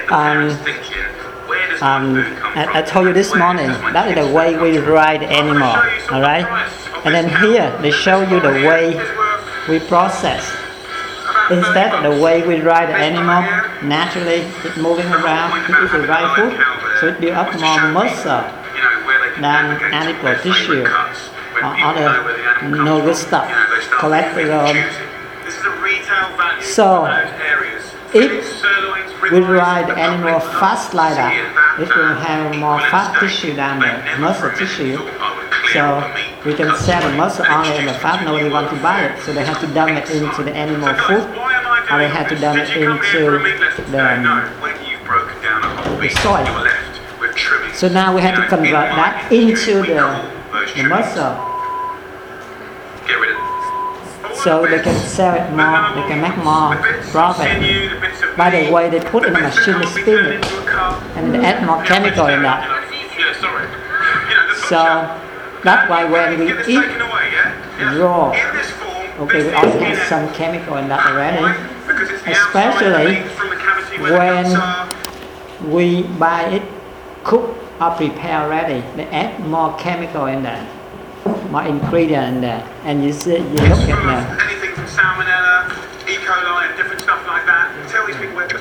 I told you this morning, that is the way we ride animal, alright? And then here, they show you the way we process. Instead of the way we ride the animal, naturally it's moving around, it is the right food, so it builds up more muscle than animal tissue or other no good stuff, cholesterol. So, if we ride the animal fast like that, it will have more fat tissue than the muscle tissue. So we can sell the muscle only and the fat, nobody wants to buy it. So they have to dump it into the animal food, or they have to dump it into the soil. So now we have to convert that into the muscle. So they can sell it more, they can make more profit. By the way, they put in a machine to spin it, and they add more chemical in that. So that's why when we eat raw, okay, we also have some chemical in that already. Especially when we buy it cooked or prepared already, they add more chemical in there. More ingredient in there, and you see, you look at them. Anything from salmonella, E. coli, and different stuff like that. Tell these people where that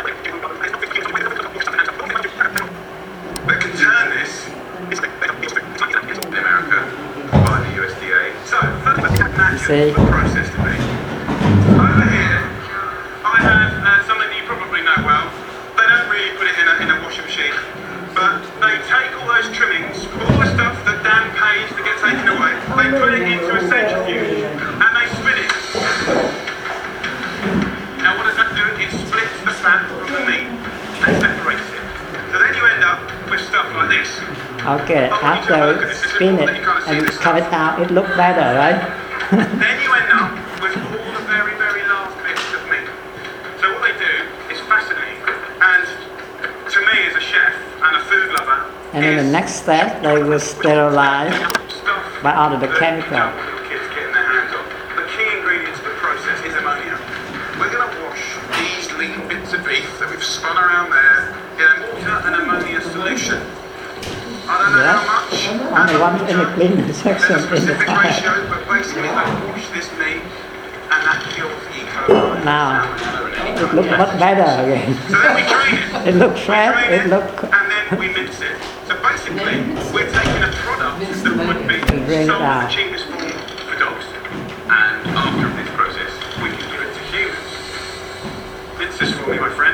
can turn this in America by the USDA. So, natural process to be. Over here, I have something that you probably know well. They don't really put it in a washing machine, but they take all those trimmings, all the stuff that Dan pays to get taken away, they put it into a centrifuge and they spin it. Now what does that do? It splits the fat from the meat and separates it. So then you end up with stuff like this. Okay, after spin it and cut it out, it looks better, right? Then you end up with all the very, very last bits of meat. So what they do is fascinating. And to me as a chef and a food lover, and in the next step, they will sterilize by all of the chemical. Kids getting their hands on. The key ingredient to the process is ammonia. We're going to wash these lean bits of beef that we've spun around there in a water and ammonia solution. I don't know how much. Only one in the cleaning section in the tire. Ratio, but basically they wash this meat and that kills E. coli. Now, it looks much better again. So then we drain it. It looks fresh, it looks... And then we mince it. So basically, we're taking a product that would be sold at the cheapest form for dogs. And after this process, we can give it to humans. Mince this for me, my friend.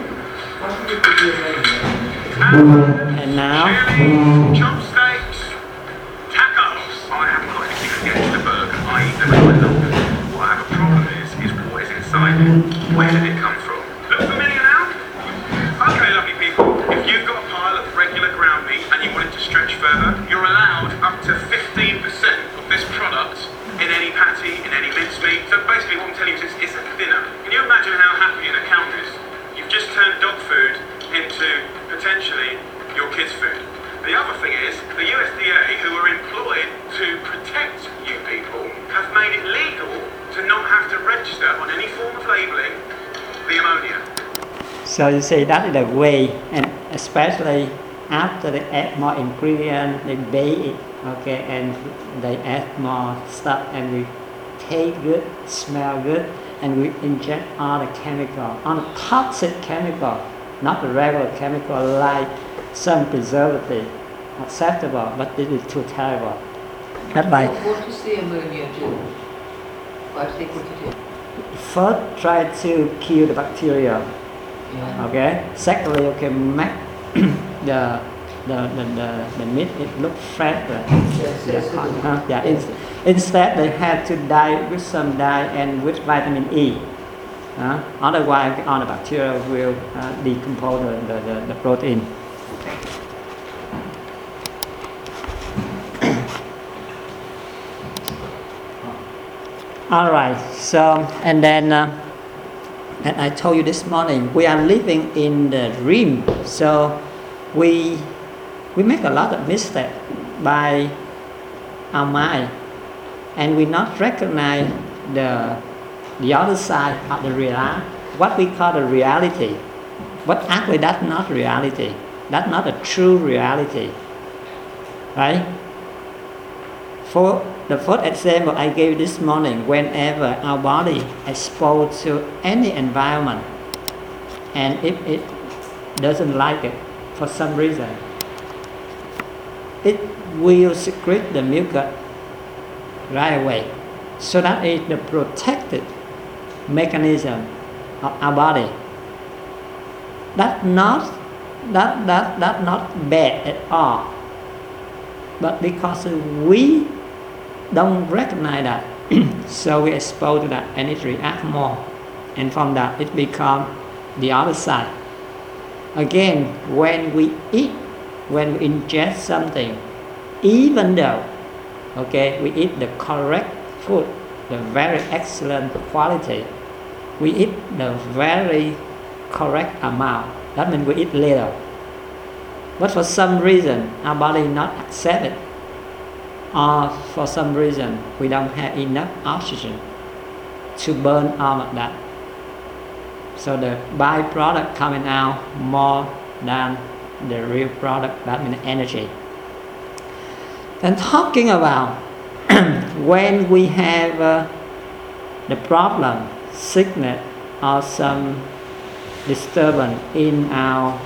And now... Chopsticks, tacos. I haven't got anything against the burger. I eat them if I love them. What I have a problem is what is inside it. Where did it come from? Look familiar now? Okay, lovely people. If you've got a pile of regular ground meat and you want it to stretch further, you're allowed up to 15% of this product in any patty, in any mincemeat. So basically what I'm telling you is it's a thinner. Can you imagine how happy an accountant is? You've just turned dog food into potentially your kids' food. The other thing is, the USDA, who are employed to protect you people, have made it legal to not have to register on any form of labelling the ammonia. So you see that is the way, and especially after they add more ingredients, they bake it, okay, and they add more stuff, and we taste good, smell good, and we inject all the chemical, all the toxic chemical, not the regular chemical like some preservative, acceptable, but this is too terrible. That's why. What does the ammonia do? Why do they put it in? First, try to kill the bacteria. Yeah. Okay. Secondly, okay, make the meat it look fresher. Instead, they have to dye with some dye and with vitamin E. Otherwise, all the bacteria will decompose the protein. All right. So, and then, and I told you this morning, we are living in the dream. So, we make a lot of mistakes by our mind, and we not recognize the other side of the reality, what we call the reality. But actually that's not reality. That's not a true reality. Right? For the first example I gave this morning, whenever our body exposed to any environment, and if it doesn't like it for some reason, it will secrete the mucus right away. So that is the protective mechanism of our body. That's not bad at all. But because we don't recognize that, so we expose to that and it reacts more. And from that it becomes the other side. Again, when we eat, when we ingest something, even though we eat the correct food, the very excellent quality, we eat the very correct amount, that means we eat little. But for some reason our body not accept it, or for some reason we don't have enough oxygen to burn all of that. So the byproduct coming out more than the real product, that means energy. And talking about when we have the problem, sickness or some disturbance in our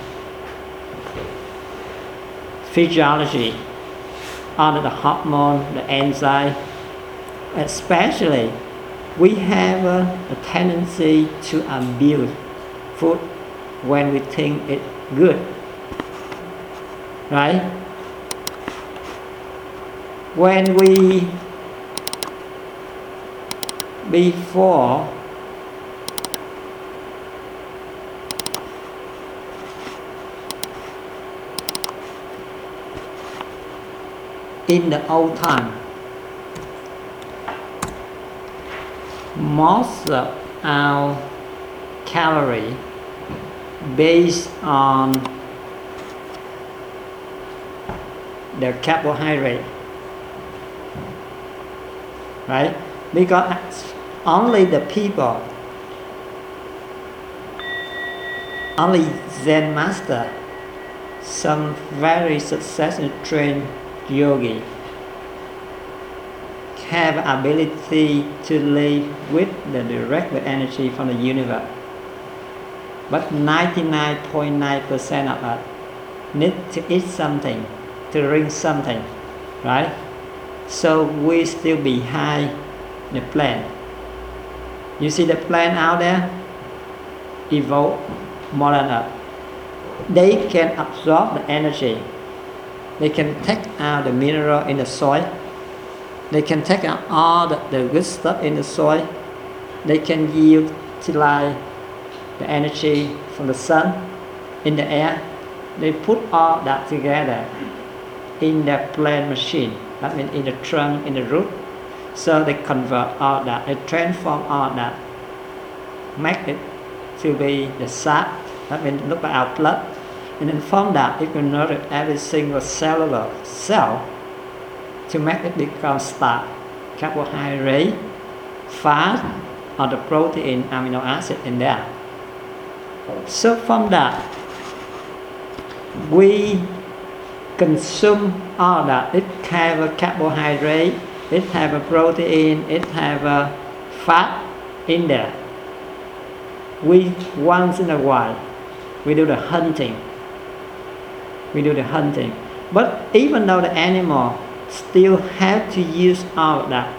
physiology, or the hormone, the enzyme, especially we have a tendency to abuse food when we think it's good, right? When we before in the old time, most of our calorie based on the carbohydrate, right? Because only the people, only Zen master, some very successful trained yogi have ability to live with the direct energy from the universe. But 99.9% of us need to eat something, to drink something, right? So we still behind the plant. You see the plant out there evolve more than us. They can absorb the energy. They can take out the mineral in the soil. They can take out all the good stuff in the soil. They can utilize the energy from the sun in the air. They put all that together in the plant machine. That means in the trunk, in the root. So they convert all that, they transform all that, make it to be the sap. That means look at our blood. And then from that, it will nourish every single cellular cell to make it become starch, carbohydrate, fat, or the protein, amino acid in there. So from that, we consume all that. It have a carbohydrate, it have a protein, it have a fat in there. We once in a while, we do the hunting. But even though the animal still have to use all of that,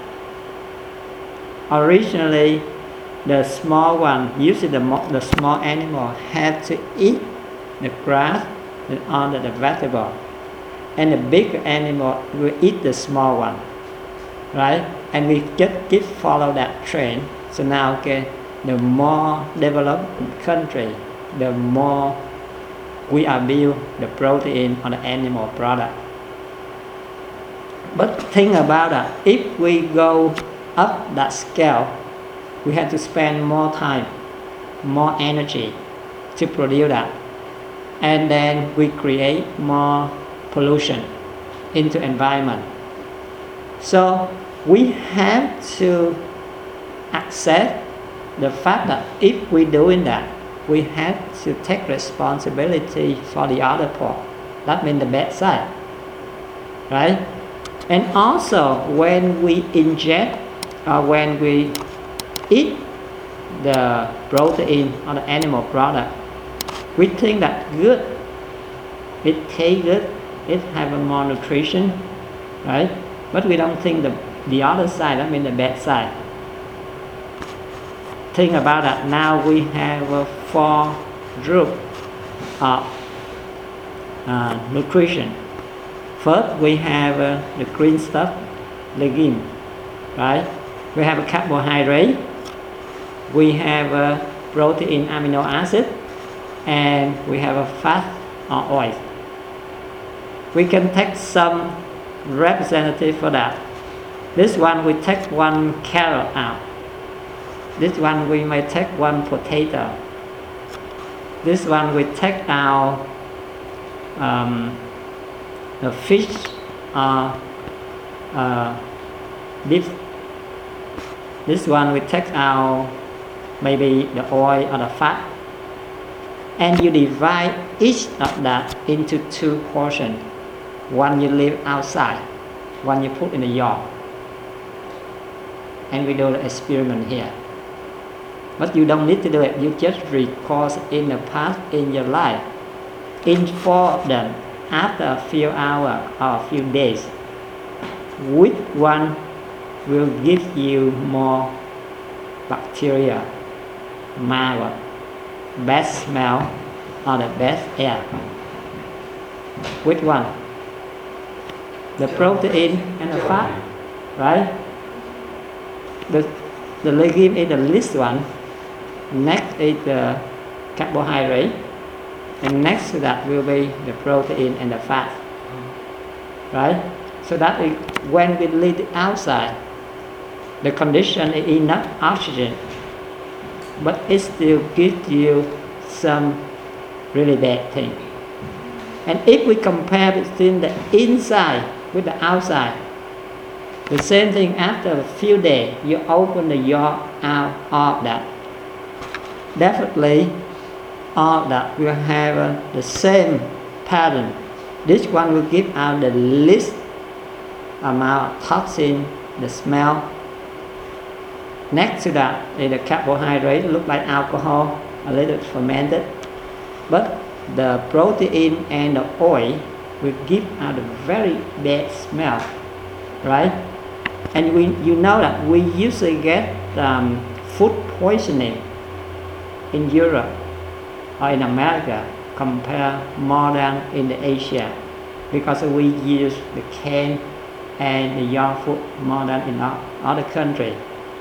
originally the small one, usually the small animal, have to eat the grass and all the vegetable, and the big animal will eat the small one, right? And we keep follow that trend. So now, the more developed country, the more we abuse the protein on the animal product. But think about that. If we go up that scale, we have to spend more time, more energy to produce that. And then we create more pollution into environment. So we have to accept the fact that if we're doing that, we have to take responsibility for the other part. That means the bad side, right? And also when we ingest or when we eat the protein or the animal product, we think that good, it tastes good, it have a more nutrition, right? But we don't think the other side, that means the bad side. Think about that. Now we have 4 groups of nutrition. First, we have the green stuff, legume, right? We have a carbohydrate, we have a protein amino acid, and we have a fat or oil. We can take some representative for that. This one we take 1 carrot out. This one we may take 1 potato. This one we take out the fish or beef. This one we take out maybe the oil or the fat. And you divide each of that into 2 portions. One you leave outside, one you put in the yard. And we do the experiment here. But you don't need to do it, you just record in the past in your life. In 4 of them, after a few hours or a few days, which one will give you more bacteria, mild, best smell, or the best air? Which one? The protein and the fat, right? The legume is the least one. Next is the carbohydrate, and next to that will be the protein and the fat, right? So that is when we leave outside, the condition is enough oxygen, but it still gives you some really bad thing. And if we compare between the inside with the outside, the same thing after a few days, you open the yolk out of that. Definitely all that will have the same pattern. This one will give out the least amount of toxin, the smell. Next to that is the carbohydrate, look like alcohol, a little fermented. But the protein and the oil will give out a very bad smell, right? And you know that we usually get food poisoning in Europe or in America compare more than in the Asia, because we use the canned and the young food more than in other countries.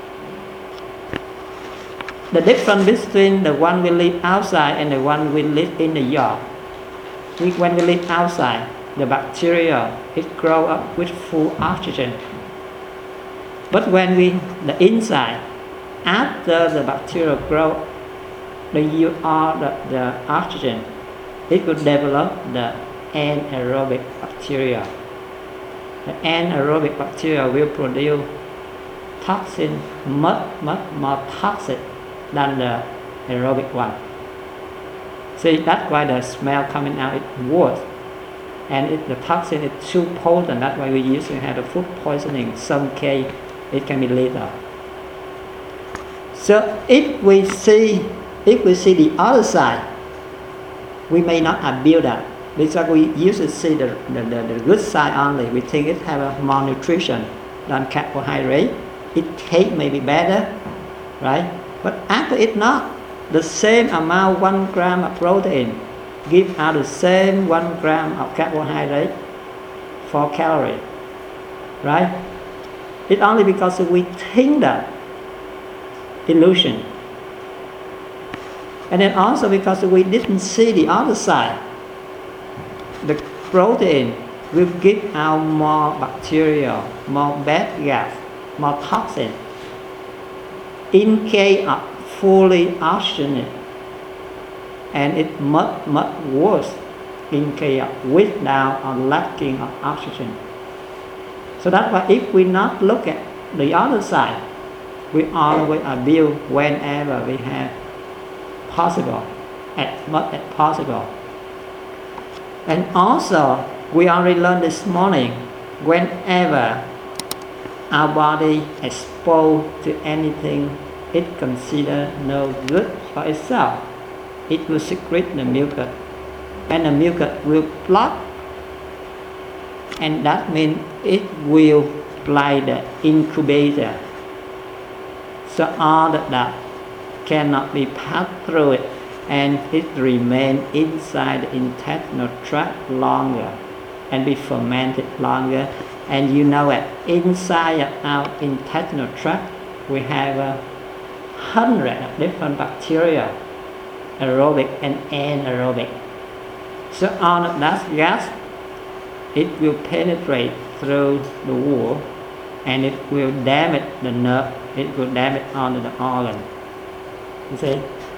The difference between the one we live outside and the one we live in the yard. When we live outside, the bacteria, it grow up with full oxygen. But when the inside, after the bacteria grow, the oxygen, it will develop the anaerobic bacteria. The anaerobic bacteria will produce toxin much more toxic than the aerobic one. See, that's why the smell coming out is worse. And the toxin is too potent. That's why we usually have the food poisoning. Some case it can be lethal. So if we see the other side, we may not abuse that, because we usually see the good side only. We think it have more nutrition than carbohydrate. It tastes maybe better, right? But after it not, the same amount 1 gram of protein give out the same 1 gram of carbohydrate, 4 calories, right? It's only because we think that illusion. And then also because we didn't see the other side. The protein will give out more bacteria, more bad gas, more toxin. In case of fully oxygenated, and it's much worse in case of without or lacking of oxygen. So that's why if we not look at the other side, we always abuse whenever we have possible. as much as possible. And also, we already learned this morning, whenever our body exposed to anything it considers no good for itself, it will secrete the mucus, and the mucus will block, and that means it will apply the incubator. So all of that cannot be passed through it, and it remains inside the intestinal tract longer and be fermented longer. And you know that inside of our intestinal tract we have 100 of different bacteria, aerobic and anaerobic. So all of that gas, it will penetrate through the wall, and it will damage the nerve, it will damage onto the organ. You see?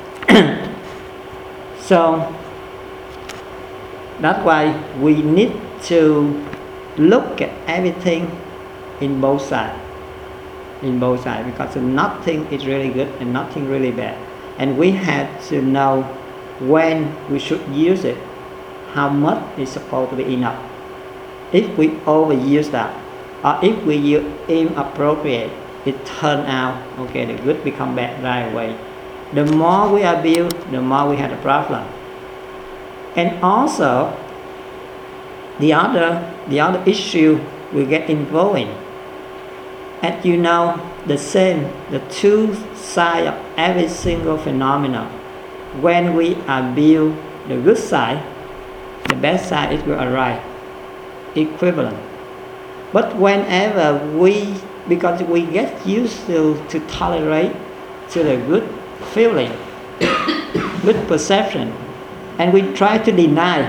So that's why we need to look at everything in both sides, because nothing is really good and nothing really bad, and we have to know when we should use it, how much is supposed to be enough. If we overuse that, or if we use inappropriate, it turns out okay, the good become bad right away. The more we abuse, the more we have a problem. And also, the other issue we get involved in. And you know, the two sides of every single phenomenon. When we abuse the good side, the bad side it will arise, equivalent. But whenever because we get used to tolerate to the good feeling, good perception, and we try to deny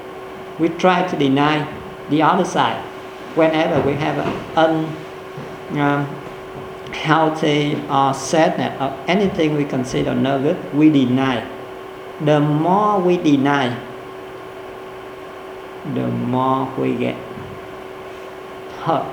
the other side. Whenever we have an unhealthy or sadness or anything we consider no good, we deny. The more we deny, the more we get hurt.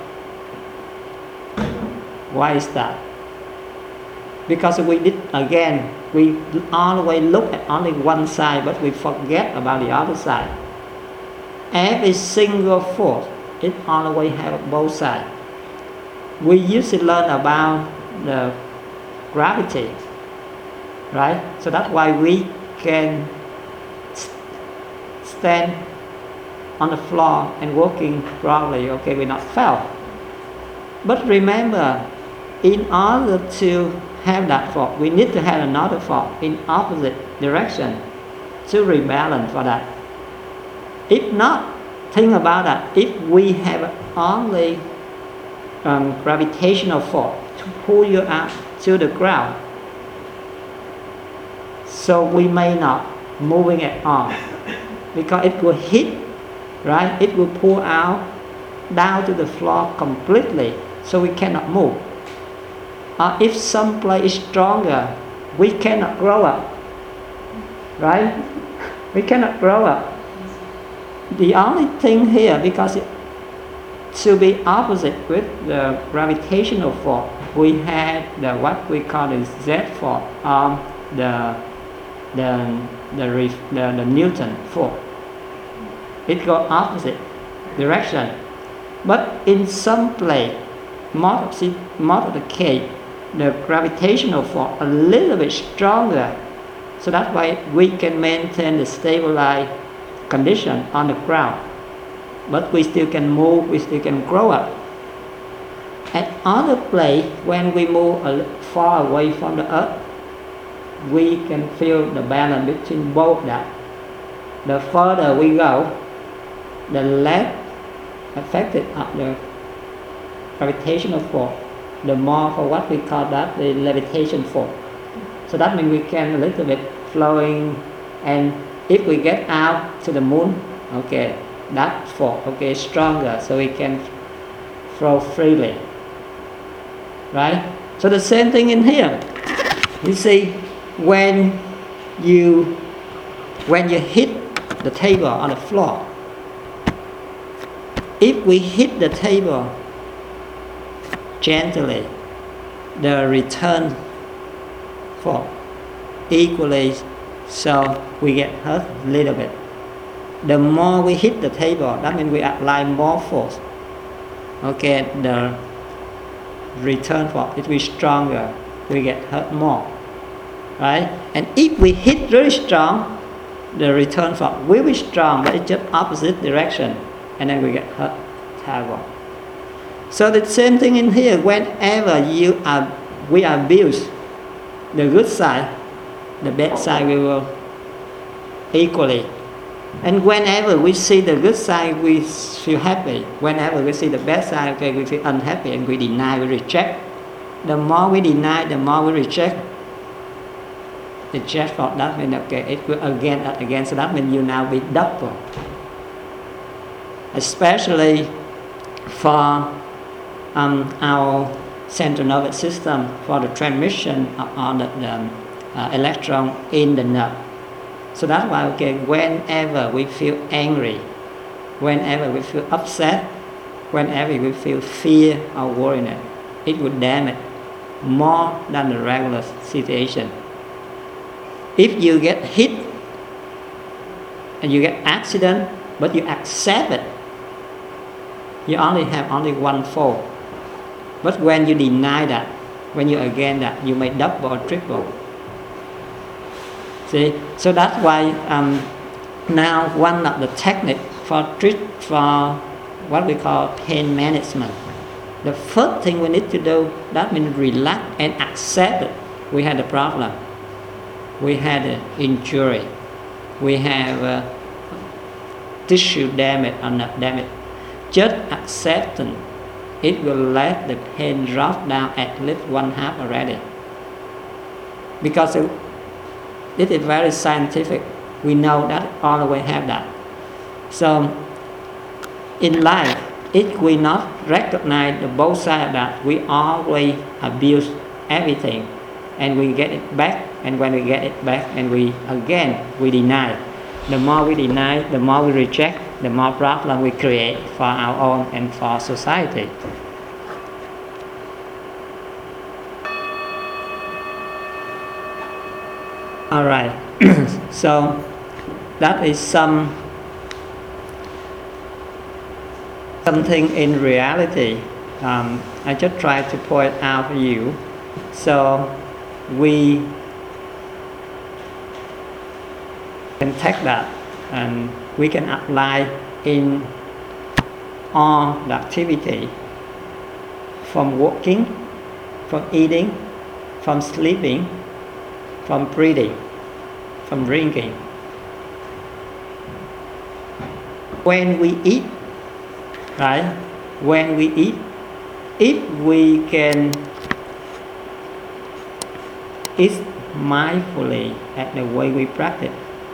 Why is that? Because we always look at only one side, but we forget about the other side. Every single force, it always has both sides. We used to learn about the gravity, right? So that's why we can stand on the floor and walking properly, okay, we not fall. But remember, in order to have that force, we need to have another force in opposite direction to rebalance for that. If not, think about that. If we have only gravitational force to pull you out to the ground, so we may not moving at all, because it will hit, right? It will pull out down to the floor completely, so we cannot move. If some place is stronger, we cannot grow up, right? We cannot grow up. The only thing here, because to be opposite with the gravitational force, we have what we call the Z force, the Newton force. It goes opposite direction. But in some place, most of the case, the gravitational force a little bit stronger, so that's why we can maintain the stabilized condition on the ground, but we still can move, we still can grow up. At other place, when we move far away from the earth, we can feel the balance between both that. The further we go, the less affected of the gravitational force, the more for what we call that the levitation force. So that means we can a little bit flowing, and if we get out to the moon, okay, that force, okay, is stronger, so we can flow freely, right? So the same thing in here. You see, when you hit the table on the floor, if we hit the table gently, the return force equally So we get hurt a little bit. The more we hit the table, that means we apply more force. Okay, the return force, it will be stronger, we get hurt more. Right? And if we hit very strong, the return force will be strong, but it's just opposite direction, and then we get hurt terrible. So the same thing in here. Whenever we abuse the good side, the bad side we will equally. And whenever we see the good side, we feel happy. Whenever we see the bad side, okay, we feel unhappy and we deny, we reject. The more we deny, the more we reject. The just for that means okay, it will again. So that means you now be double. Especially for our central nervous system, for the transmission of the electron in the nerve. So that's why okay, whenever we feel angry, whenever we feel upset, whenever we feel fear or worriness, it will damage more than the regular situation. If you get hit and you get accident, but you accept it, you only have one fault. But when you deny that, when you again that, you may double or triple. See, so that's why now one of the techniques for what we call pain management. The first thing we need to do, that means relax and accept it. We had a problem. We had an injury. We have tissue damage or not damage. Just acceptance, it will let the pain drop down at least 1/2 already. Because it is very scientific. We know that always have that. So in life, if we not recognize the both sides that we always abuse everything, and we get it back, and when we get it back, and we deny. The more we deny, the more we reject, the more problem we create for our own and for society. All right. So that is something in reality. I just try to point out to you. So we can take that and we can apply in all the activity, from walking, from eating, from sleeping, from breathing, from drinking. When we eat, right? When we eat, if we can eat mindfully at the way we practice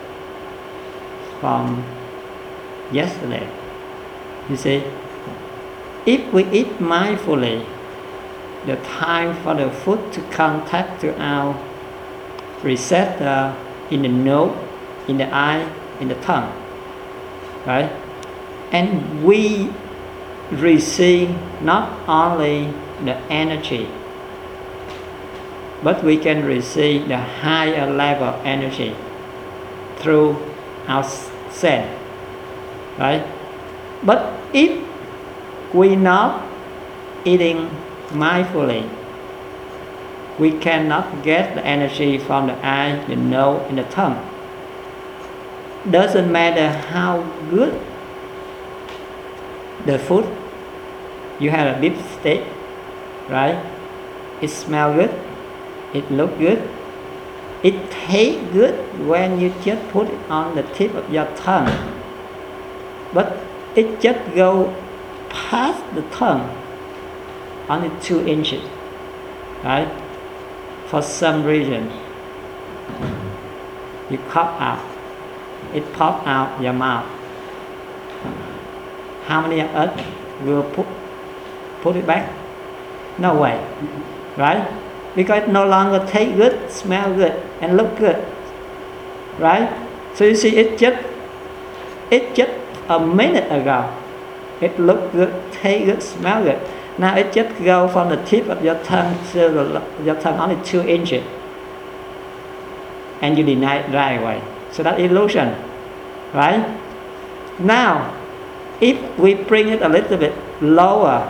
from yesterday, you see, if we eat mindfully, the time for the food to contact to our receptor in the nose, in the eye, in the tongue, right? And we receive not only the energy, but we can receive the higher level energy through our sense, right? But if we not eating mindfully, we cannot get the energy from the eye, the nose, and the tongue. Doesn't matter how good the food. You have a beef steak, right? It smells good. It looks good. It tastes good when you just put it on the tip of your tongue. But it just goes past the tongue, only 2 inches, right? For some reason, you cough out, it pops out your mouth. How many of us will put it back? No way, right? Because it no longer tastes good, smell good, and look good, right? So you see, it just a minute ago, it looked good, tastes good, smell good. Now it just goes from the tip of your tongue to your tongue only 2 inches, and you deny it right away. So that's illusion, right? Now, if we bring it a little bit lower,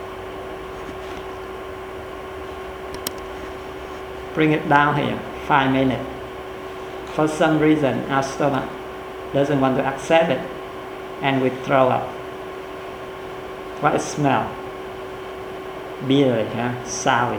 bring it down here, 5 minutes. For some reason, our stomach doesn't want to accept it, and we throw up. What is smell? Bitter, sour.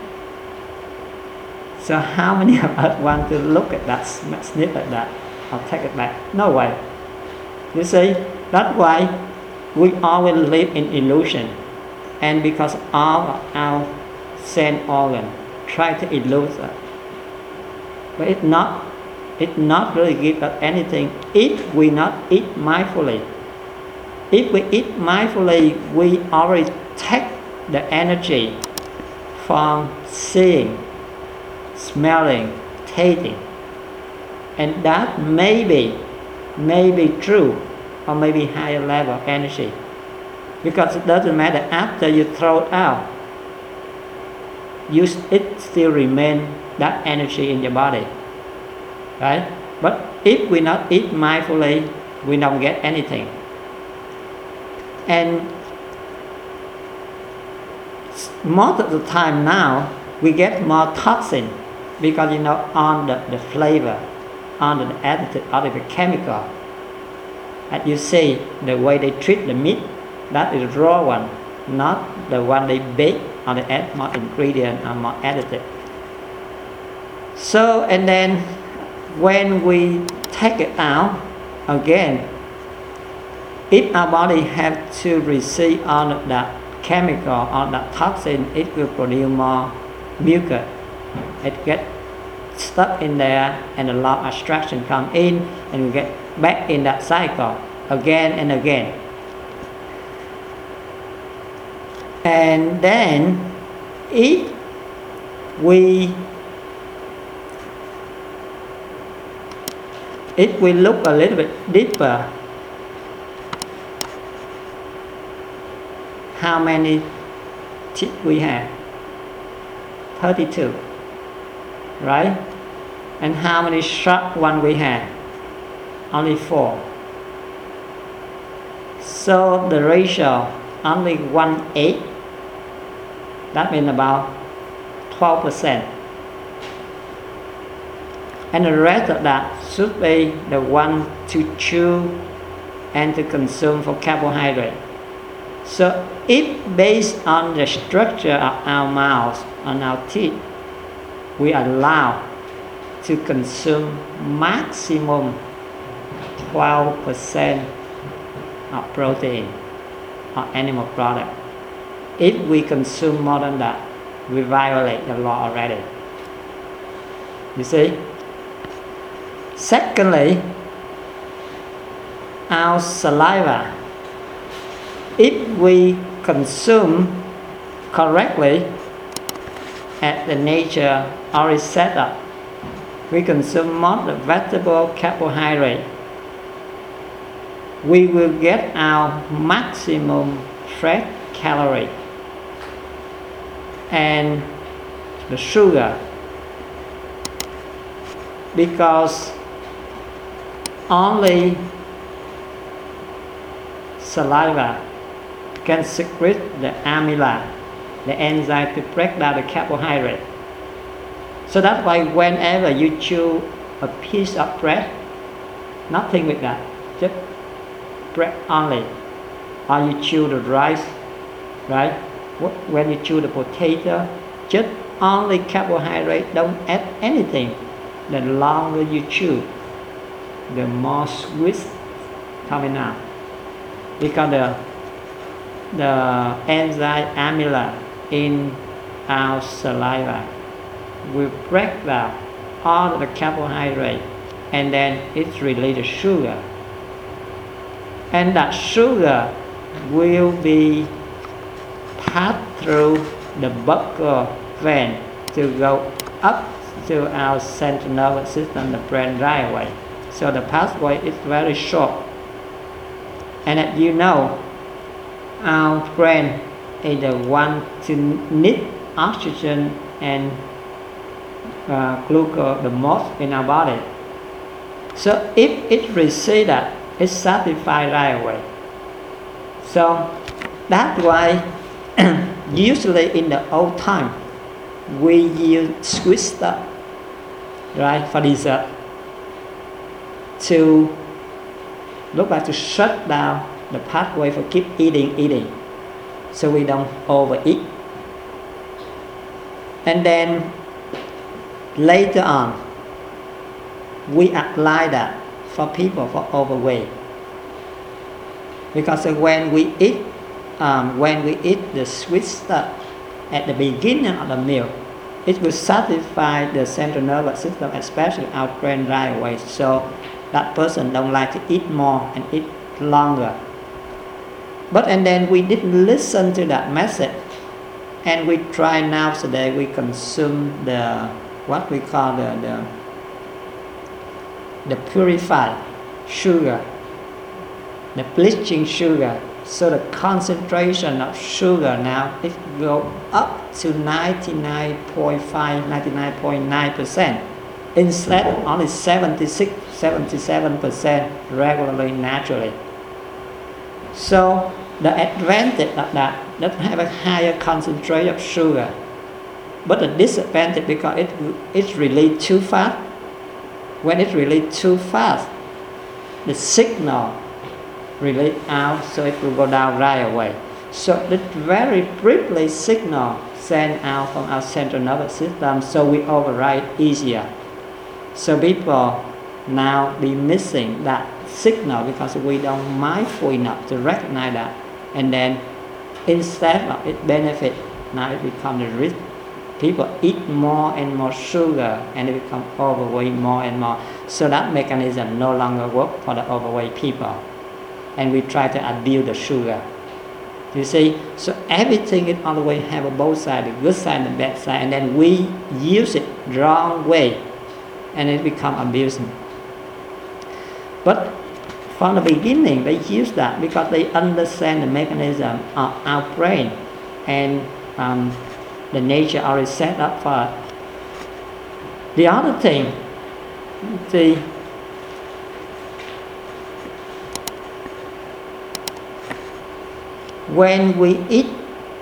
So how many of us want to look at that, sniff at that, or take it back? No way. You see, that's why we always live in illusion, and because all of our sense organ try to elude us, but it not really give us anything if we not eat mindfully. If we eat mindfully, we already take the energy from seeing, smelling, tasting, and that may be true, or maybe higher level of energy, because it doesn't matter after you throw it out, it still remain that energy in your body, right? But if we not eat mindfully, we don't get anything. And most of the time now we get more toxin because on the flavor, on the additive, on the chemical. And you see the way they treat the meat, that is raw one, not the one they bake or they add more ingredient or more additive. So, and then when we take it out again, if our body have to receive all of that chemical or that toxin, it will produce more mucus. It gets stuck in there, and a lot of abstraction come in, and we get back in that cycle again and again. And then if we look a little bit deeper, how many teeth we have? 32, right? And how many sharp one we have? Only 4. So the ratio only 1/8. That means about 12%. And the rest of that should be the one to chew and to consume for carbohydrate. So if based on the structure of our mouth and our teeth, we allow to consume maximum 12% of protein or animal product. If we consume more than that, we violate the law already. You see? Secondly, our saliva. If we consume correctly, as the nature already set up, we consume more the vegetable carbohydrate, we will get our maximum fresh calorie and the sugar, because only saliva can secrete the amylase, the enzyme to break down the carbohydrate. So that's why whenever you chew a piece of bread, nothing with that, just bread only, or you chew the rice, right? When you chew the potato, just only carbohydrate, don't add anything. The longer you chew, the more sweet coming out, because the enzyme amylase in our saliva will break down all the carbohydrate, and then it releases sugar, and that sugar will be passed through the buccal vein to go up to our central nervous system, the brain right away. So the pathway is very short, and as you know, our brain is the one to need oxygen and glucose the most in our body. So if it receives that, it's satisfied right away. So that's why usually in the old time we use sweet stuff, right, for dessert to look like to shut down the pathway for keep eating, so we don't overeat. And then later on, we apply that for people for overweight, because when we eat the sweet stuff at the beginning of the meal, it will satisfy the central nervous system, especially our brain, right away. So that person don't like to eat more and eat longer. And then we didn't listen to that message, and we try nowadays we consume the what we call the purified sugar, the bleaching sugar. So the concentration of sugar now it go up to 99.9% instead of only 77% regularly, naturally. So the advantage of that have a higher concentration of sugar, but the disadvantage because it's released too fast. When it's released too fast, the signal release out, so it will go down right away. So it very briefly signal sent out from our central nervous system, so we override easier. So people now be missing that signal because we don't mindful enough to recognize that, and then instead of it benefit, now it becomes the risk. People eat more and more sugar and they become overweight more and more. So that mechanism no longer work for the overweight people, and we try to abuse the sugar. You see, so everything it always have a both side, the good side and the bad side, and then we use it wrong way, and it become abusing. But from the beginning, they use that because they understand the mechanism of our brain, and the nature already set up for it. The other thing, when we eat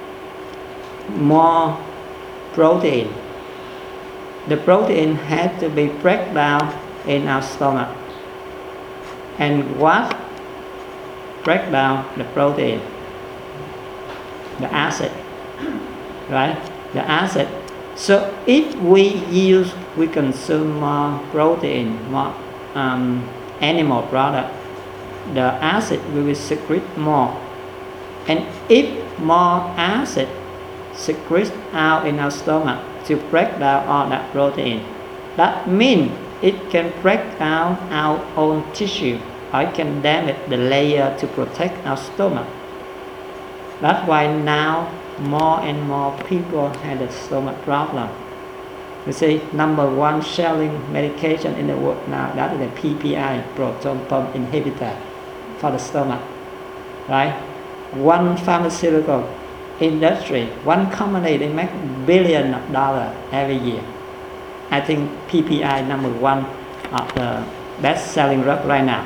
more protein, the protein has to be break down in our stomach. And what break down the protein? The acid, right? The acid. So if we consume more protein, more animal product, the acid we will secrete more. And if more acid secretes out in our stomach to break down all that protein, that means it can break down our own tissue, or it can damage the layer to protect our stomach. That's why now more and more people have a stomach problem. You see, number one selling medication in the world now, that is the PPI, proton pump inhibitor, for the stomach, right? One pharmaceutical industry, one company, they make billions of dollars every year. I think PPI number one of the best selling drug right now.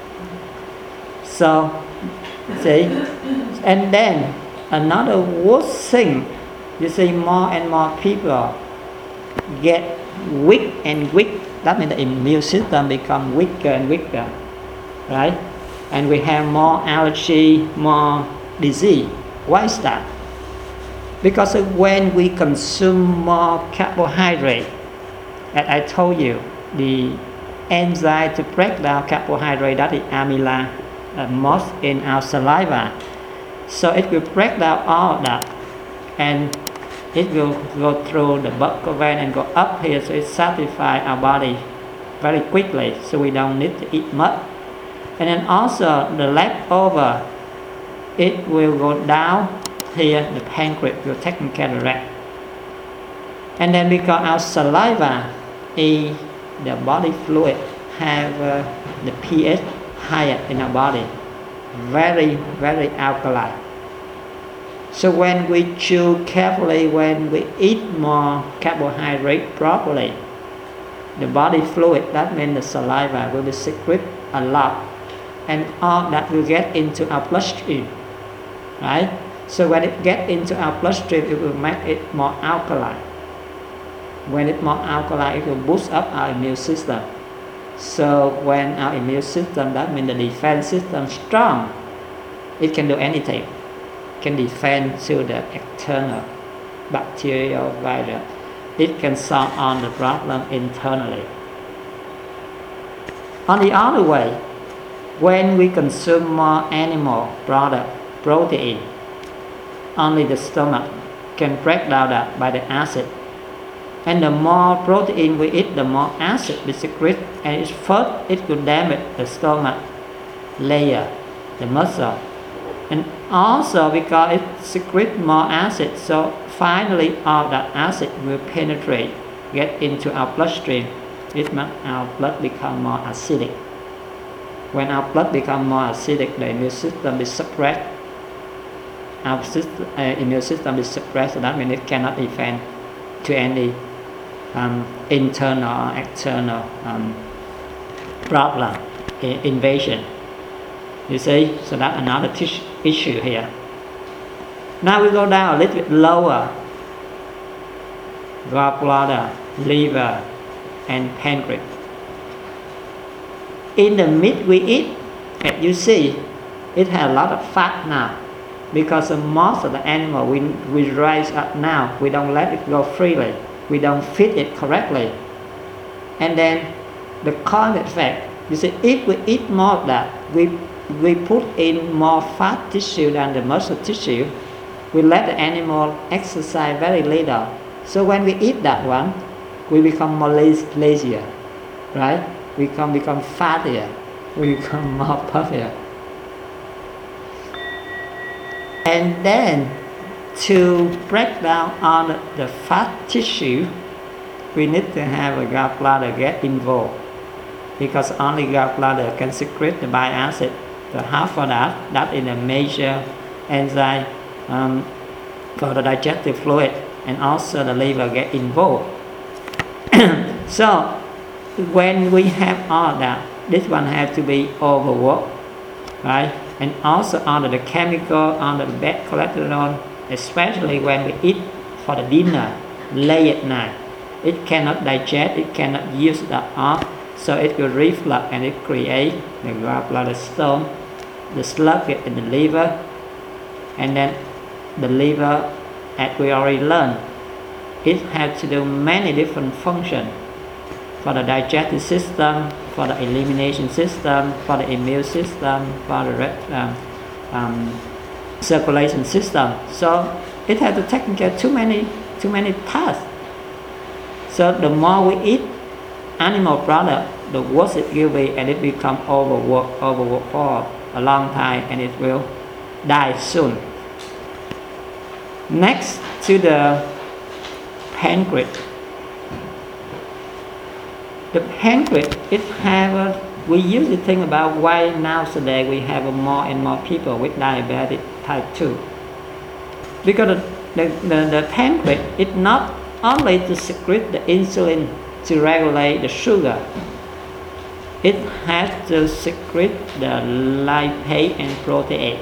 So, see, and then another worst thing, you see, more and more people get weak and weak. That means the immune system become weaker and weaker, right? And we have more allergy, more disease. Why is that? Because when we consume more carbohydrate, as I told you, the enzyme to break down carbohydrate, that is amylase, most in our saliva. So it will break down all of that, and it will go through the buccal vein and go up here, so it satisfies our body very quickly, so we don't need to eat much. And then also the leftover, it will go down here, the pancreas will take care of that. And then because our saliva is the body fluid, have the pH higher in our body, very, very alkaline. So when we chew carefully, when we eat more carbohydrate properly, the body fluid, that means the saliva, will be secrete a lot, and all that will get into our bloodstream, right? So when it gets into our bloodstream, it will make it more alkaline. When it's more alkaline, it will boost up our immune system. So when our immune system, that means the defense system, strong, it can do anything. It can defend to the external bacterial virus. It can solve all the problem internally. On the other way, when we consume more animal product, protein, only the stomach can break down that by the acid. And the more protein we eat, the more acid we secrete, and it will damage the stomach layer, the muscle. And also because it secretes more acid, so finally all that acid will penetrate, get into our bloodstream. It makes our blood become more acidic. When our blood becomes more acidic, the immune system is suppressed. Our immune system is suppressed, so that means it cannot defend to any internal or external problem, invasion. You see, so that's another issue here. Now we go down a little bit lower. Gallbladder, liver, and pancreas. In the meat we eat, as you see, it has a lot of fat now. Because most of the animal we raise up now, we don't let it go freely. We don't feed it correctly. And then the cause effect, you see, if we eat more of that, we put in more fat tissue than the muscle tissue. We let the animal exercise very little. So when we eat that one, we become more lazier, right? We become fattier. We become more puffier. And then to break down all the fat tissue, we need to have a gallbladder get involved, because only gallbladder can secrete the bile acid. So half of that is a major enzyme for the digestive fluid, and also the liver get involved. So when we have all that, this one has to be overworked, right? And also under the chemical, under the bad cholesterol, especially when we eat for the dinner late at night. It cannot digest, it cannot use that up, so it will reflux and it creates the gallbladder stone, the sluggish in the liver, and then the liver, as we already learned, it has to do many different functions for the digestive system, for the elimination system, for the immune system, for the circulation system. So it has to take care of too many tasks. So the more we eat animal product, the worse it will be, and it become overworked for a long time, and it will die soon. Next to the pancreas. The pancreas, we usually think about why nowadays we have more and more people with diabetes type 2. Because the pancreas is not only to secrete the insulin to regulate the sugar, it has to secrete the lipase and protease.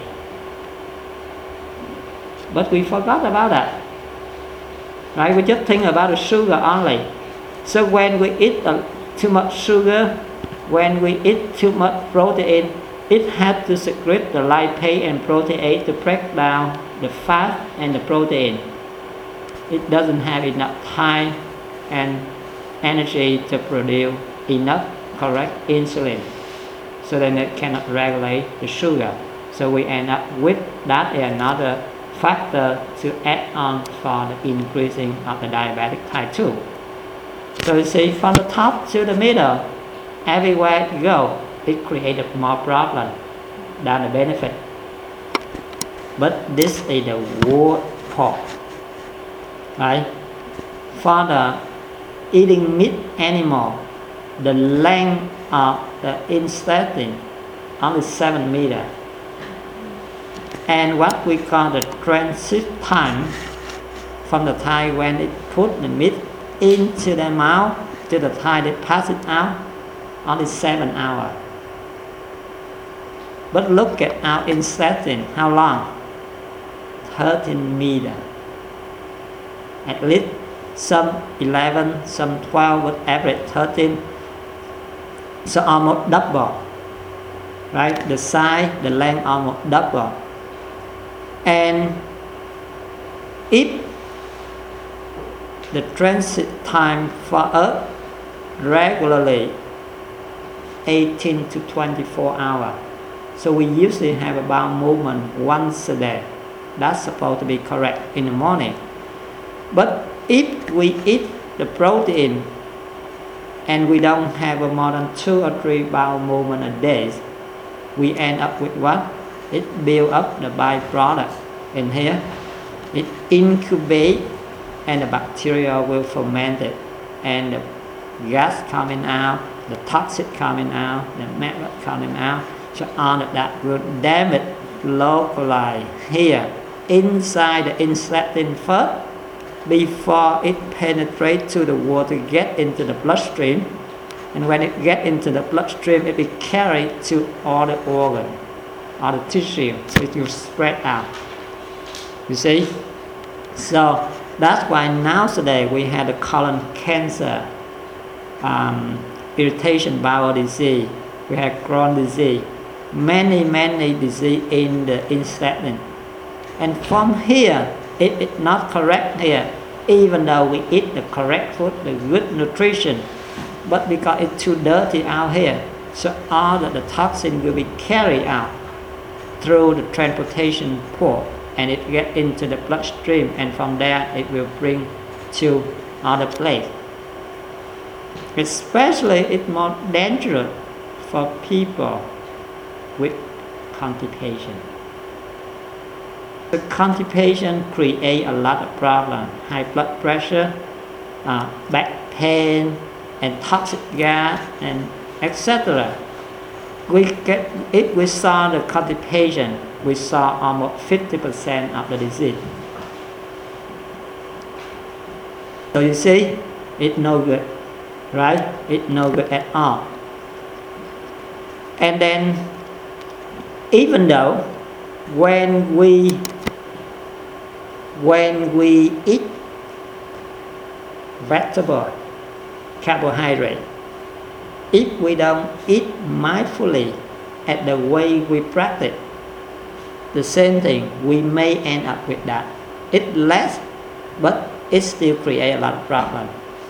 But we forgot about that. Right? We just think about the sugar only. So when we eat too much sugar, when we eat too much protein, it has to secrete the lipase and protease to break down the fat and the protein. It doesn't have enough time and energy to produce enough correct insulin, so then it cannot regulate the sugar. So we end up with that another factor to add on for the increasing of the diabetic type 2. So you see, from the top to the middle, everywhere you go, it created more problem than the benefit. But this is the worst part, right? For the eating meat animal, the length of the intestine only 7 meters. and what we call the transit time from the time when it put the meat into the mouth to the time they pass it out, only 7 hours. But look at our intestine, how long? 13 meters. At least some 11, some 12, but average 13. So almost double. Right? The size, the length almost double. And if the transit time for us regularly 18 to 24 hours. So we usually have a bowel movement once a day. That's supposed to be correct in the morning. But if we eat the protein and we don't have more than 2 or 3 bowel movements a day, we end up with what? It builds up the byproduct in here. It incubates and the bacteria will ferment it. And the gas coming out, the toxic coming out, the matter coming out. So all of that will damage locally here inside the intestine first before it penetrates to the water, get into the bloodstream. And when it gets into the bloodstream, it will be carried to all the organs, all the tissue, so it will spread out. You see? So that's why nowadays we have the colon cancer, irritation bowel disease, we have Crohn's disease, many disease in the intestine. And from here, if it's not correct here, even though we eat the correct food, the good nutrition, but because it's too dirty out here, so all of the toxin will be carried out through the transportation port, and it gets into the bloodstream, and from there it will bring to other place. Especially it's more dangerous for people with constipation. The constipation creates a lot of problems: high blood pressure, back pain, and toxic gas, and etc. If we saw the constipation, we saw almost 50% of the disease. So you see, it's no good, right? It's no good at all. And then, even though when we eat vegetable, carbohydrate, if we don't eat mindfully at the way we practice, the same thing, we may end up with that. It's less, but it still creates a lot of problems.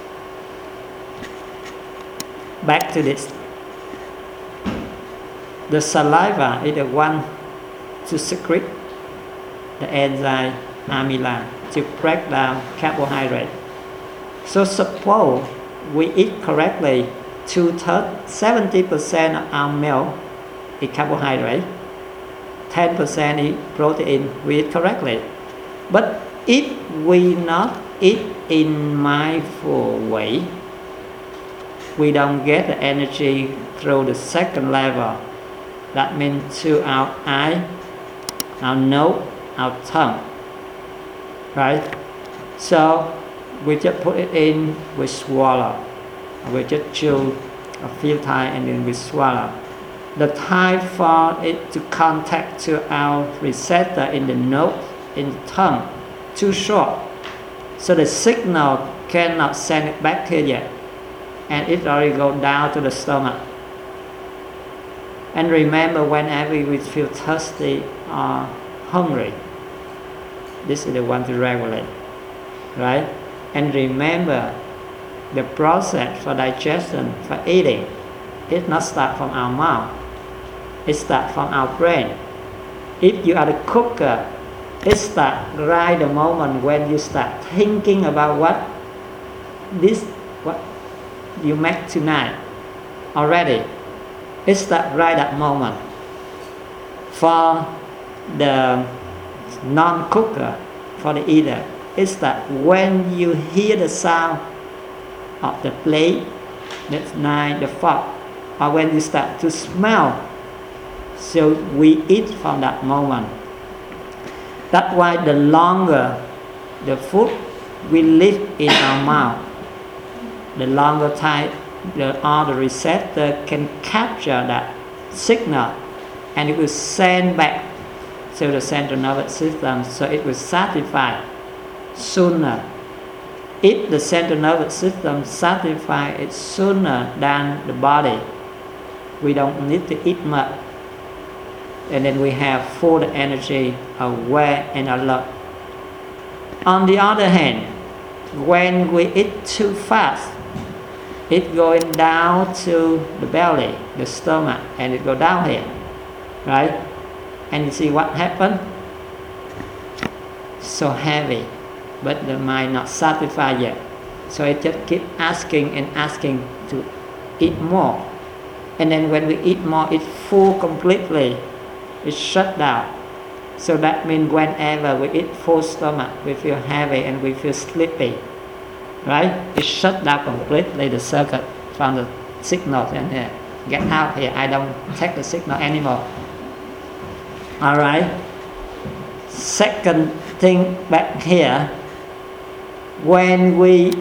Back to this. The saliva is the one to secrete the enzyme amylase to break down carbohydrate. So suppose we eat correctly, 70% of our meal is carbohydrate, 10% is protein, we eat correctly. But if we not eat in mindful way, we don't get the energy through the second level. That means to our eye, our nose, our tongue, right? So we just put it in, we swallow. We just chew a few times and then we swallow. The time for it to contact to our receptor in the nose, in the tongue, too short. So the signal cannot send it back here yet. And it already goes down to the stomach. And remember, whenever we feel thirsty or hungry, this is the one to regulate, right? And remember, the process for digestion, for eating, it not start from our mouth. It start from our brain. If you are the cooker, it start right the moment when you start thinking about what you make tonight already. It start right that moment. For the non-cooker, for the eater, it start when you hear the sound of the plate, the knife, the fork, or when you start to smell. So we eat from that moment. That's why the longer the food we leave in our mouth, the longer time all the receptor can capture that signal, and it will send back to the central nervous system, so it will satisfy sooner. If the central nervous system satisfies it sooner than the body, we don't need to eat much, and then we have full energy, aware and alert. On the other hand, when we eat too fast, it going down to the belly, the stomach, and it go down here, right? And you see what happened? So heavy, but the mind not satisfied yet. So it just keep asking and asking to eat more. And then when we eat more, it's full completely. It's shut down. So that means whenever we eat full stomach, we feel heavy and we feel sleepy, right? It shut down completely the circuit from the signal and get out here. I don't take the signal anymore. All right. Second thing back here, when we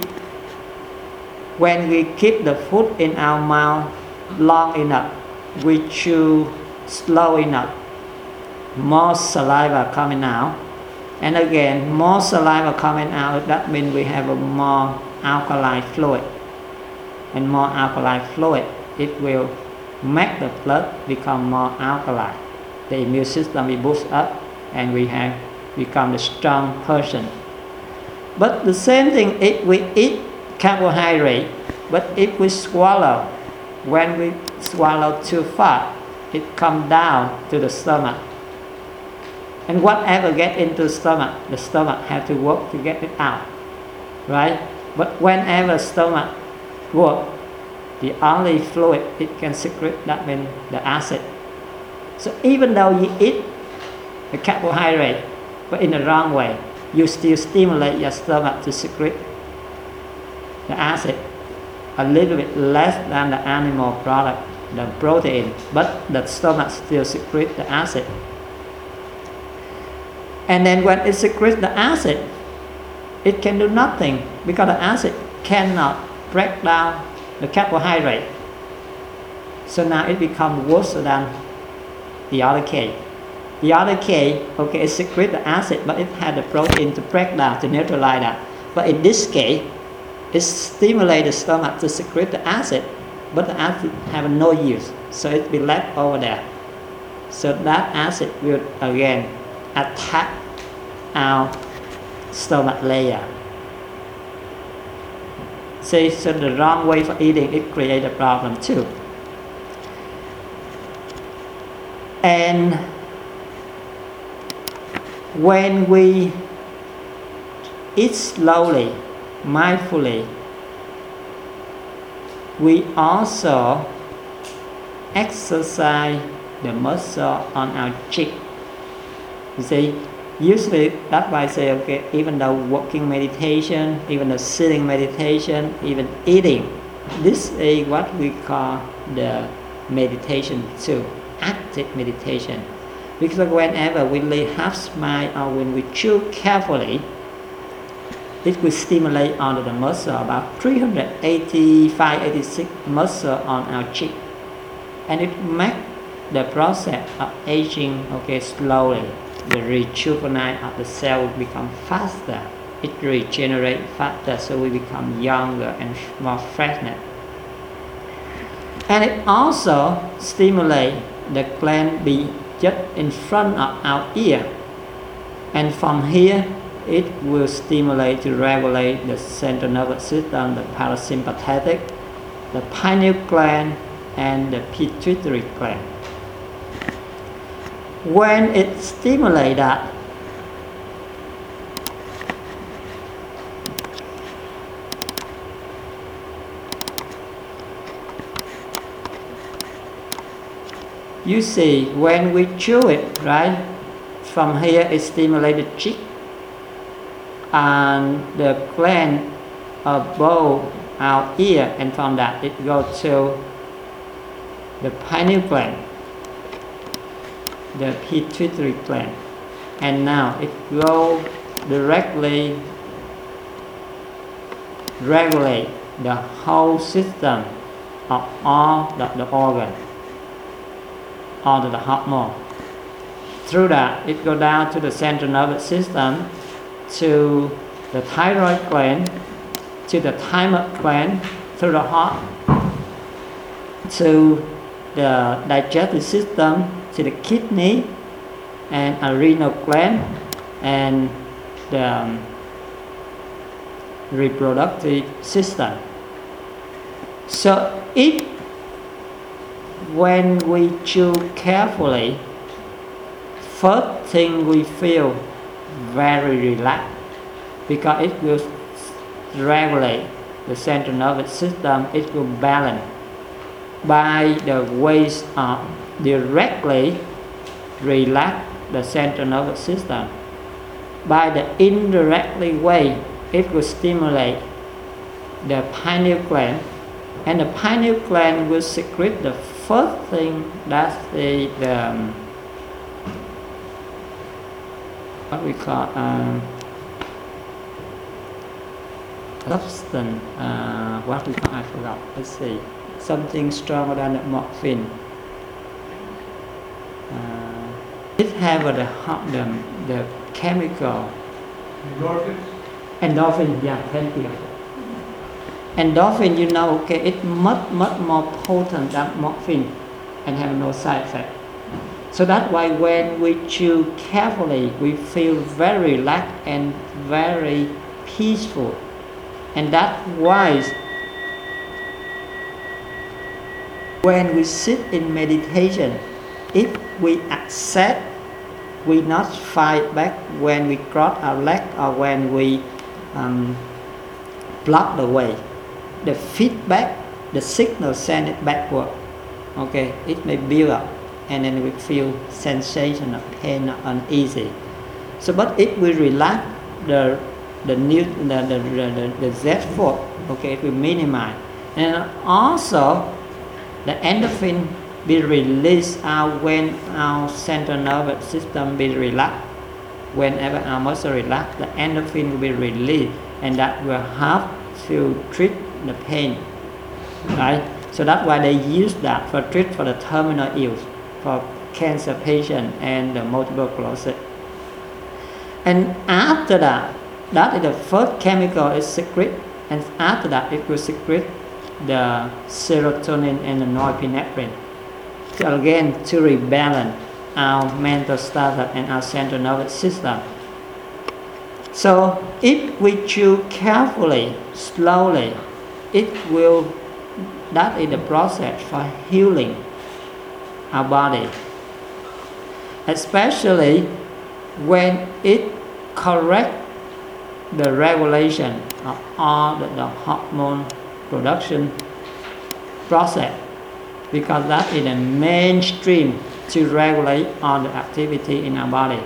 keep the food in our mouth long enough, we chew slow enough, more saliva coming out, and again more saliva coming out, that means we have a more alkaline fluid, and more alkaline fluid, it will make the blood become more alkaline. The immune system will boost up and we have become a strong person. But the same thing if we eat carbohydrate, but if we swallow, when we swallow too fast, it comes down to the stomach. And whatever gets into the stomach has to work to get it out, right? But whenever stomach works, the only fluid it can secrete, that means the acid. So even though you eat the carbohydrate, but in the wrong way, you still stimulate your stomach to secrete the acid a little bit less than the animal product, the protein, but the stomach still secretes the acid. And then when it secretes the acid, it can do nothing because the acid cannot break down the carbohydrate. So now it becomes worse than the other case. The other case, okay, it secretes the acid, but it had the protein to break down, to neutralize that. But in this case, it stimulates the stomach to secrete the acid, but the acid have no use, so it will left over there. So that acid will again attack our stomach layer. See, so the wrong way for eating, it creates a problem too. And when we eat slowly, mindfully, we also exercise the muscle on our cheek. You see, usually that's why I say, okay, even though walking meditation, even the sitting meditation, even eating, this is what we call the meditation too, active meditation. Because whenever we lay half smile or when we chew carefully, it will stimulate under the muscle about 385-86 muscle on our cheek, and it makes the process of aging, okay, slowly. The rejuvenate of the cell will become faster. It regenerates faster, so we become younger and more freshness. And it also stimulates the gland be just in front of our ear, and from here it will stimulate to regulate the central nervous system, the parasympathetic, the pineal gland, and the pituitary gland. When it stimulates that, you see, when we chew it, right, from here it stimulates the cheek, and the gland above our ear, and from that it goes to the pineal gland, the pituitary gland, and now it will directly regulate the whole system of all the organ, all the hormone. Through that, it goes down to the central nervous system, to the thyroid gland, to the thymus gland, through the heart, to the digestive system, to the kidney and adrenal gland, and the reproductive system. So if when we chew carefully, first thing we feel very relaxed, because it will regulate the central nervous system, it will balance by the ways of directly relax the central nervous system. By the indirectly way, it will stimulate the pineal gland, and the pineal gland will secrete the first thing, that's the what we call substance, what we call, I forgot, let's see, something stronger than the morphine. It have the chemical endorphin, yeah, thank you. Endorphin, you know, okay, it's much more potent than morphine and have no side effect. So that's why when we chew carefully, we feel very relaxed and very peaceful. And that's why when we sit in meditation, if we accept, we not fight back when we cross our leg or when we block the way. The feedback, the signal send it backward. Okay, it may build up, and then we feel sensation of pain or uneasy. So, but if we relax the Z force, okay, it will minimize, and also the endorphin be released out when our central nervous system be relaxed. Whenever our muscle relax, the endorphin will be released, and that will help to treat the pain, right? So that's why they use that for treat for the terminal illness, for cancer patient and the multiple sclerosis. And after that, that is the first chemical is secret, and after that it will secrete the serotonin and the norepinephrine to again to rebalance our mental status and our central nervous system. So if we chew carefully, slowly, it will, that is the process for healing our body, especially when it corrects the regulation of all the hormone production process, because that is the mainstream to regulate all the activity in our body.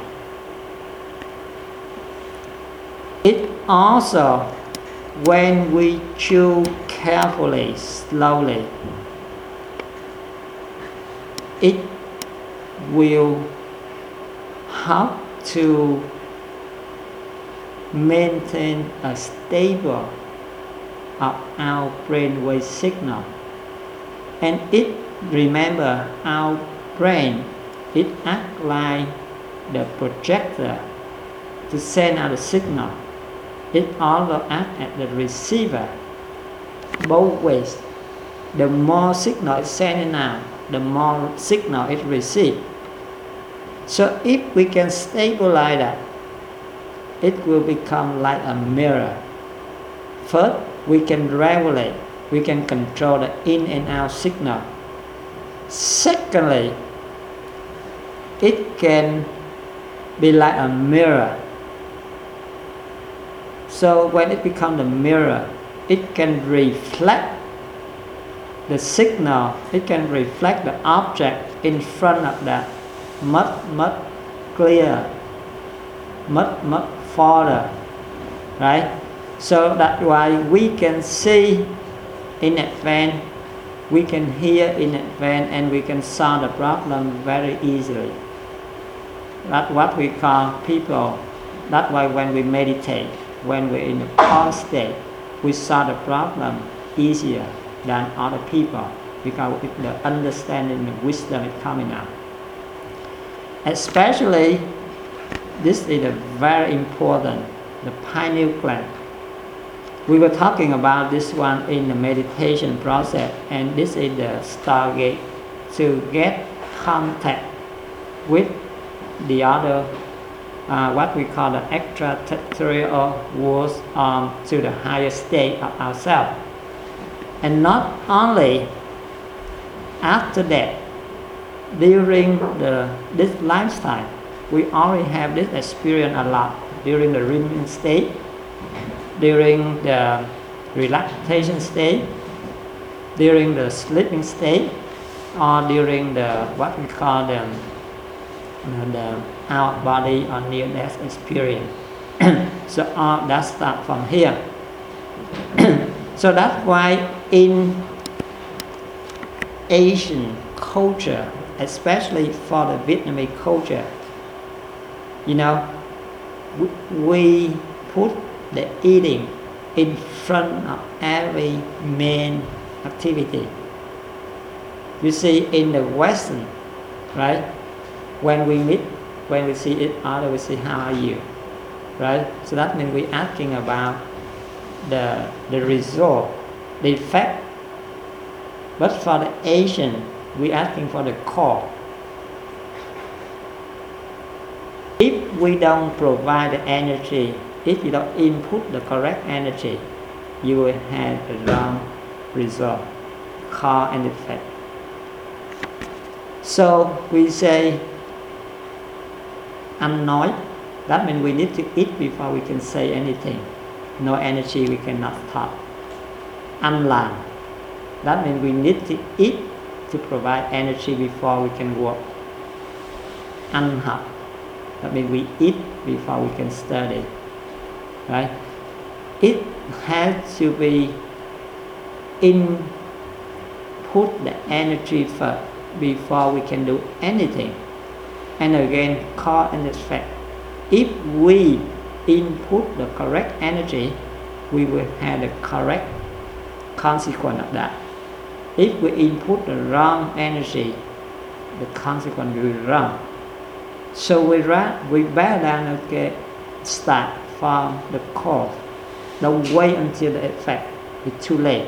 It also, when we chew carefully, slowly, it will help to maintain a stable of our brainwave signal. And it, remember, our brain, it acts like the projector to send out a signal. It also acts as the receiver, both ways. The more signal it's sending out, the more signal it receives. So if we can stabilize that, it will become like a mirror. First, we can regulate, we can control the in and out signal. Secondly, it can be like a mirror. So when it becomes a mirror, it can reflect the signal, it can reflect the object in front of that much clearer, much farther, right? So that's why we can see in advance, we can hear in advance, and we can solve the problem very easily. That's what we call people. That's why when we meditate, when we're in a calm state, we solve the problem easier than other people because the understanding and wisdom is coming out. Especially, this is a very important, the pineal gland. We were talking about this one in the meditation process, and this is the stargate to get contact with the other, what we call the extraterrestrial worlds, to the higher state of ourselves. And not only after that, during this lifetime, we already have this experience a lot during the dreaming state, during the relaxation state, during the sleeping state, or during the what we call the out body or near death experience. So all that starts from here. So that's why in Asian culture, especially for the Vietnamese culture, we put the eating in front of every main activity. You see, in the Western, right? When we meet, when we see each other, we say, "How are you?" Right? So that means we're asking about the result, the effect. But for the Asian, we're asking for the cause. If we don't provide the energy, if you don't input the correct energy, you will have a wrong result, cause and effect. So we say, ăn nói, that means we need to eat before we can say anything. No energy, we cannot talk. Ăn làm, that means we need to eat to provide energy before we can work. Ăn học, that means we eat before we can study. Right? It has to be input the energy first before we can do anything. And again, cause and effect. If we input the correct energy, we will have the correct consequence of that. If we input the wrong energy, the consequence will be wrong. So we better than start from the cause. Don't wait until the effect. It's too late.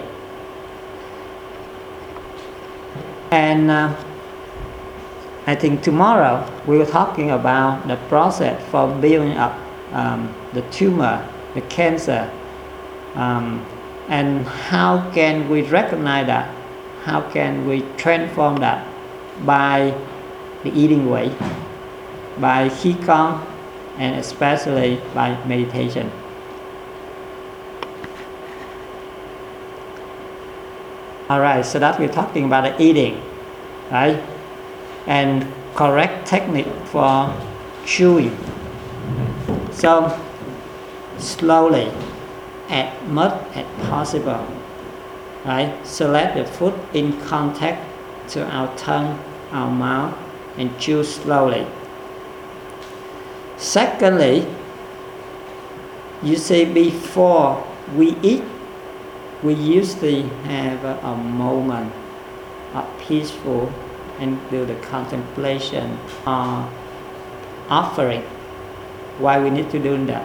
And I think tomorrow we were talking about the process for building up the tumor, the cancer, and how can we recognize that? How can we transform that? By the eating way, by Qigong, and especially by meditation. Alright, so that we're talking about the eating, right? And correct technique for chewing. So slowly, as much as possible, right? So let the food in contact to our tongue, our mouth, and chew slowly. Secondly, you see, before we eat, we usually have a moment of peaceful and do the contemplation or offering. Why we need to do that?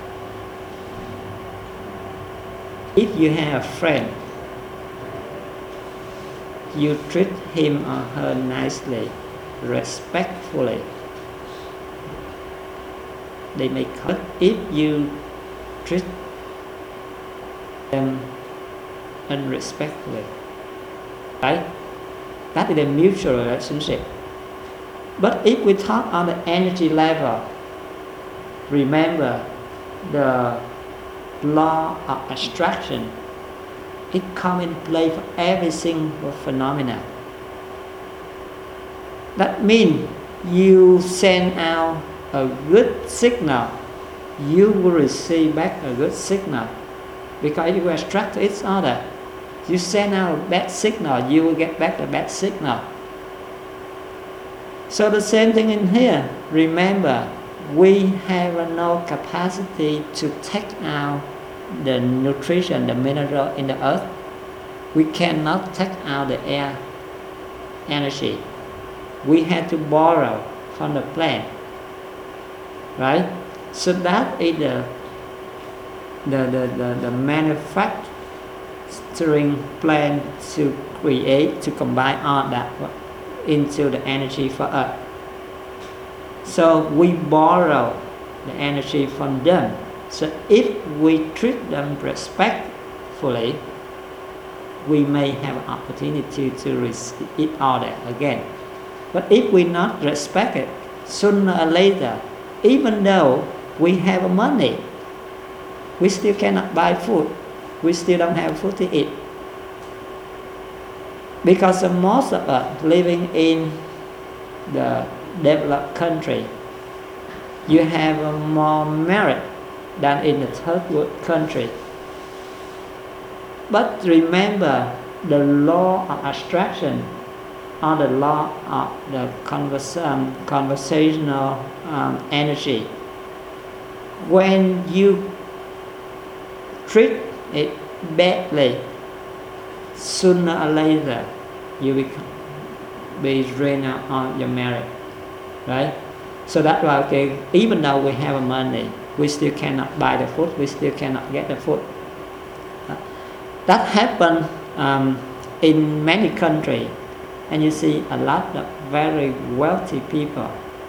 If you have a friend, you treat him or her nicely, respectfully. They may come. If you treat them unrespectfully, right? That is a mutual relationship. But if we talk on the energy level, remember the law of attraction. It comes in play for every single phenomena. That means you send out a good signal, you will receive back a good signal. Because if you attract to each other, you send out a bad signal, you will get back the bad signal. So the same thing in here. Remember, we have no capacity to take out the nutrition, the mineral in the earth. We cannot take out the air energy. We have to borrow from the plant, right? So that is the manufacturing plan to create, to combine all that into the energy for us. So we borrow the energy from them. So if we treat them respectfully, we may have an opportunity to receive all that again. But if we not respect it, sooner or later, even though we have money, we still cannot buy food. We still don't have food to eat. Because most of us living in the developed country, you have more merit than in the third world country. But remember, the law of attraction or the law of the conversational energy, when you treat it badly, sooner or later you will be drained out on your merit, right? So that's why, okay, even though we have money, we still cannot buy the food, we still cannot get the food. That happened in many countries, and you see a lot of very wealthy people,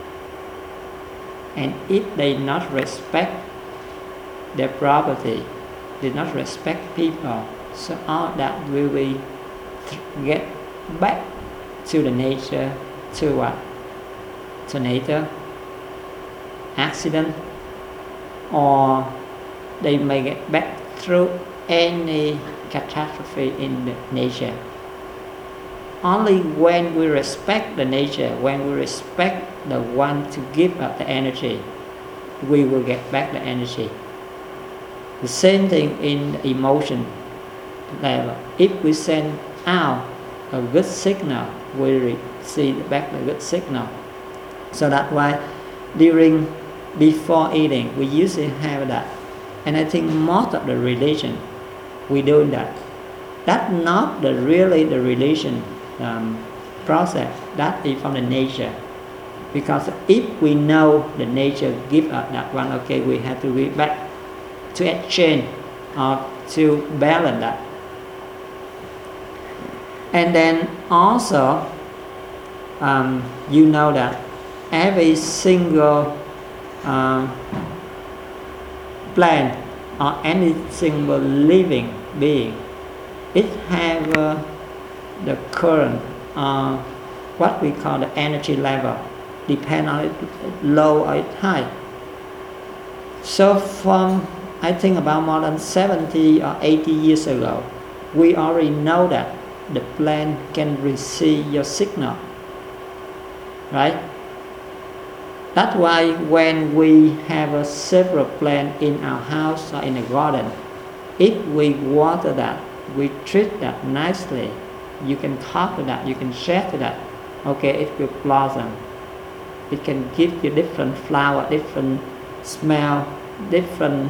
and if they not respect their property, they not respect people, so all that will be get back to the nature, to what? Tornado, accident, or they may get back through any catastrophe in the nature. Only when we respect the nature, when we respect the one to give us the energy, we will get back the energy. The same thing in the emotion level. If we send out a good signal, we receive back the good signal. So that's why before eating, we usually have that. And I think most of the religion, we do that. That's not really the religion process. That is from the nature. Because if we know the nature give us that one, okay, we have to give back to exchange or to balance that. And then also, you know that every single plant or any single living being, it have the current, what we call the energy level, depend on it low or high. So from, I think about more than 70 or 80 years ago, we already know that the plant can receive your signal, right? That's why when we have several plants in our house or in a garden, if we water that, we treat that nicely, you can talk to that, you can share to that, okay, it will blossom. It can give you different flower, different smell, different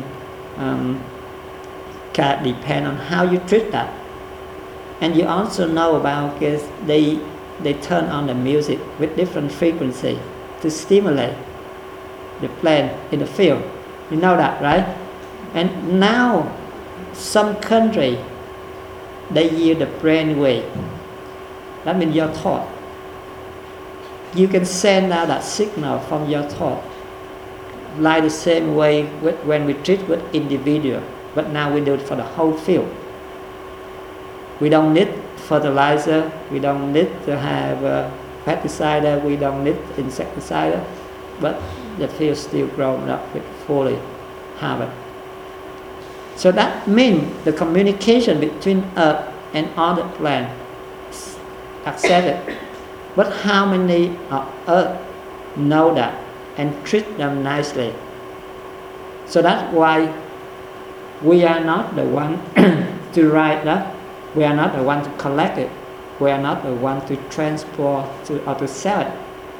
can depend on how you treat that. And you also know about, because they turn on the music with different frequency to stimulate the plant in the field. You know that, right? And now some country, they use the brainwave. That means your thought. You can send out that signal from your thought, like the same way when we treat with individual, but now we do it for the whole field. We don't need fertilizer, we don't need to have pesticide, we don't need insecticide, but the field still grown up with fully harvest. So that means the communication between us and other plants accepted. But how many of us know that and treat them nicely? So that's why we are not the one to write that. We are not the one to collect it. We are not the one to transport or to sell it.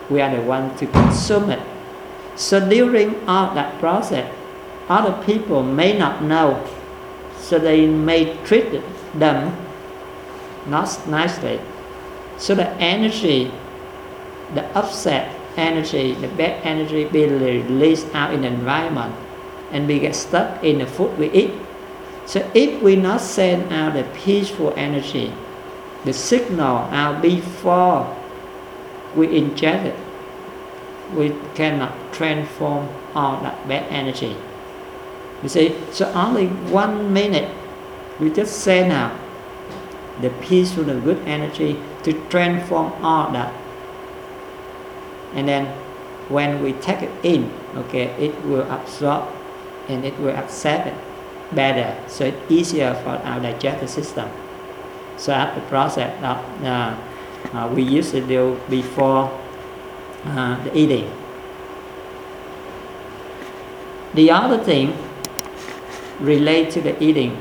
We are the ones to consume it. So during all that process, other people may not know, so they may treat them not nicely. So the energy, the upset energy, the bad energy be released out in the environment, and we get stuck in the food we eat. So if we not send out the peaceful energy, the signal out before we inject it, we cannot transform all that bad energy. You see, so only 1 minute we just send out the peaceful and good energy to transform all that. And then when we take it in, okay, it will absorb and it will accept it better. So it's easier for our digestive system. So after the process of we used to do before the eating. The other thing relate to the eating.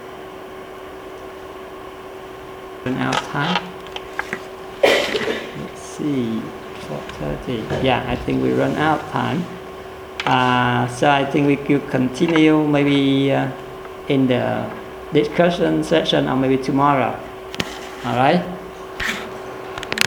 Run out of time. Let's see, 4:30. Yeah, I think we run out of time. So I think we could continue maybe in the discussion session or maybe tomorrow. All right.